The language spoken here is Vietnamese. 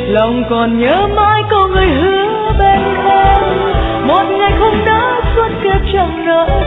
lòng còn nhớ mãi câu người hứa bên em, một ngày không đã suốt kiếp chẳng nỡ